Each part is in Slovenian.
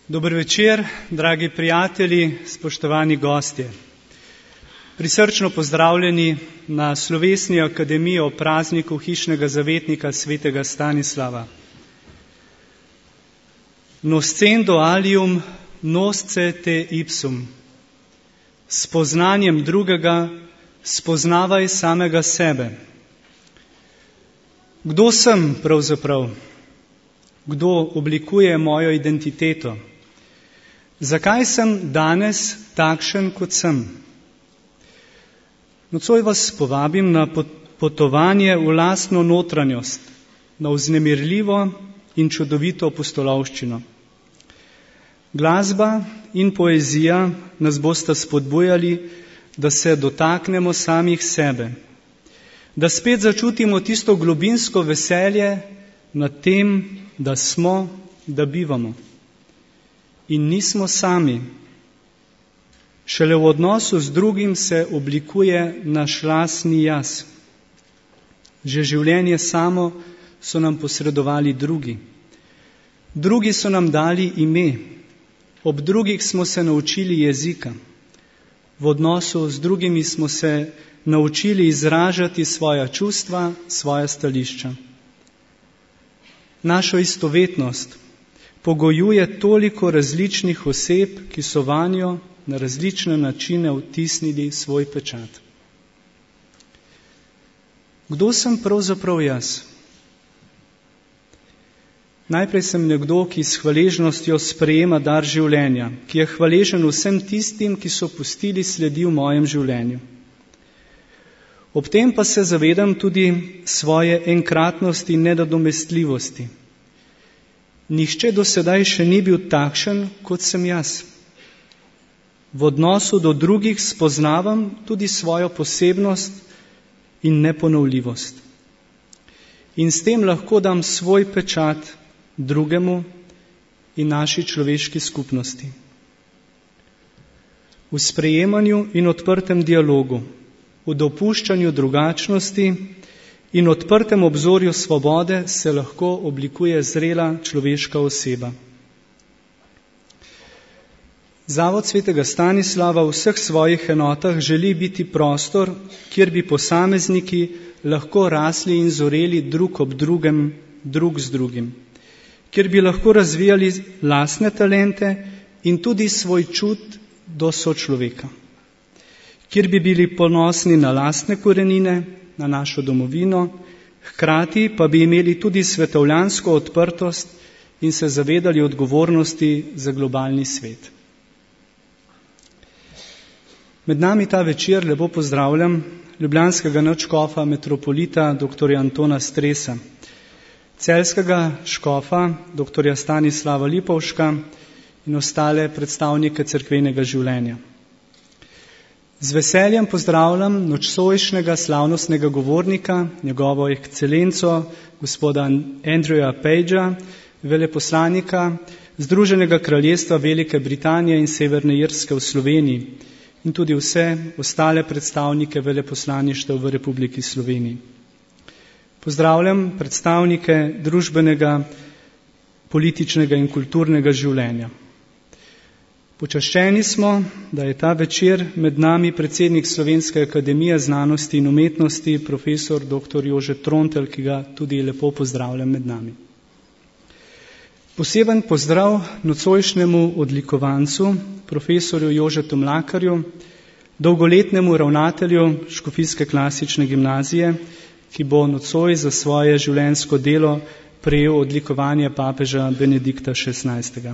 Dober večer, dragi prijatelji, spoštovani gostje. Prisrčno pozdravljeni na slovesni akademiji o prazniku hišnega zavetnika svetega Stanislava. Noscendo alium nosce te ipsum. S poznanjem drugega spoznavaj samega sebe. Kdo sem pravzaprav? Kdo oblikuje mojo identiteto? Zakaj sem danes takšen, kot sem? Nocoj vas povabim na potovanje v lastno notranjost, na vznemirljivo in čudovito pustolovščino. Glasba in poezija nas bosta spodbujali, da se dotaknemo samih sebe, da spet začutimo tisto globinsko veselje nad tem, da smo, da bivamo. In nismo sami. Šele v odnosu z drugim se oblikuje naš lastni jaz. Že življenje samo so nam posredovali drugi. Drugi so nam dali ime. Ob drugih smo se naučili jezika. V odnosu z drugimi smo se naučili izražati svoja čustva, svoja stališča. Našo istovetnost pogojuje toliko različnih oseb, ki so vanjo na različne načine vtisnili svoj pečat. Kdo sem pravzaprav jaz? Najprej sem nekdo, ki s hvaležnostjo sprejema dar življenja, ki je hvaležen vsem tistim, ki so pustili sledi v mojem življenju. Ob tem pa se zavedam tudi svoje enkratnosti in nenadomestljivosti. Nihče do sedaj še ni bil takšen, kot sem jaz. V odnosu do drugih spoznavam tudi svojo posebnost in neponovljivost. In s tem lahko dam svoj pečat drugemu in naši človeški skupnosti. V sprejemanju in odprtem dialogu, v dopuščanju drugačnosti in odprtem obzorju svobode se lahko oblikuje zrela človeška oseba. Zavod svetega Stanislava v vseh svojih enotah želi biti prostor, kjer bi posamezniki lahko rasli in zoreli drug ob drugem, drug z drugim, kjer bi lahko razvijali lastne talente in tudi svoj čut do sočloveka, kjer bi bili ponosni na lastne korenine, na našo domovino, hkrati pa bi imeli tudi svetovljansko odprtost in se zavedali odgovornosti za globalni svet. Med nami ta večer lepo pozdravljam ljubljanskega nadškofa metropolita dr. Antona Stresa, celjskega škofa dr. Stanislava Lipovška in ostale predstavnike cerkvenega življenja. Z veseljem pozdravljam nocojšnjega slavnostnega govornika, njegovo ekscelenco, gospoda Andrewa Pagea, veleposlanika Združenega kraljestva Velike Britanije in Severne Irske v Sloveniji in tudi vse ostale predstavnike veleposlaništev v Republiki Sloveniji. Pozdravljam predstavnike družbenega, političnega in kulturnega življenja. Počaščeni smo, da je ta večer med nami predsednik Slovenske akademije znanosti in umetnosti, profesor dr. Jože Trontelj, ki ga tudi lepo pozdravljam med nami. Poseben pozdrav nocojšnjemu odlikovancu, profesorju Jožetu Mlakarju, dolgoletnemu ravnatelju Škofijske klasične gimnazije, ki bo nocoj za svoje življenjsko delo prejel odlikovanje papeža Benedikta XVI.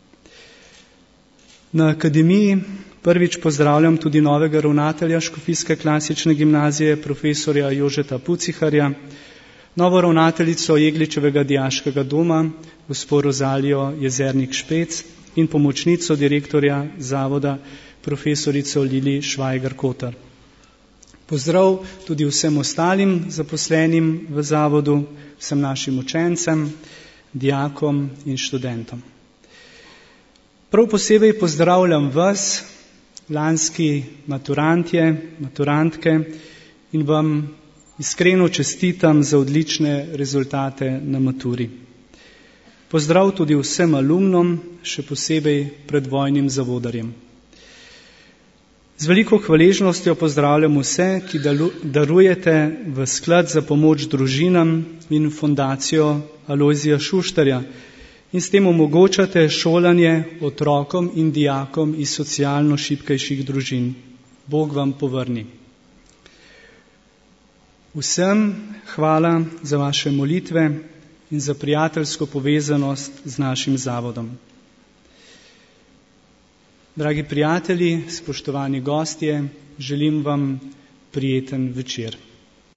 Na akademiji prvič pozdravljam tudi novega ravnatelja Škofijske klasične gimnazije, profesorja Jožeta Puciharja, novo ravnateljico Jegličevega dijaškega doma, gospo Rozalijo Jezernik Špec in pomočnico direktorja zavoda, profesorico Lili Švajgar-Kotar. Pozdrav tudi vsem ostalim zaposlenim v zavodu, vsem našim učencem, dijakom in študentom. Prav posebej pozdravljam vas, lanski maturantje, maturantke, in vam iskreno čestitam za odlične rezultate na maturi. Pozdrav tudi vsem alumnom, še posebej predvojnim zavodarjem. Z veliko hvaležnostjo pozdravljam vse, ki darujete v sklad za pomoč družinam in fundacijo Alojzija Šuštarja in s tem omogočate šolanje otrokom in dijakom iz socialno šibkejših družin. Bog vam povrni. Vsem hvala za vaše molitve in za prijateljsko povezanost z našim zavodom. Dragi prijatelji, spoštovani gostje, želim vam prijeten večer.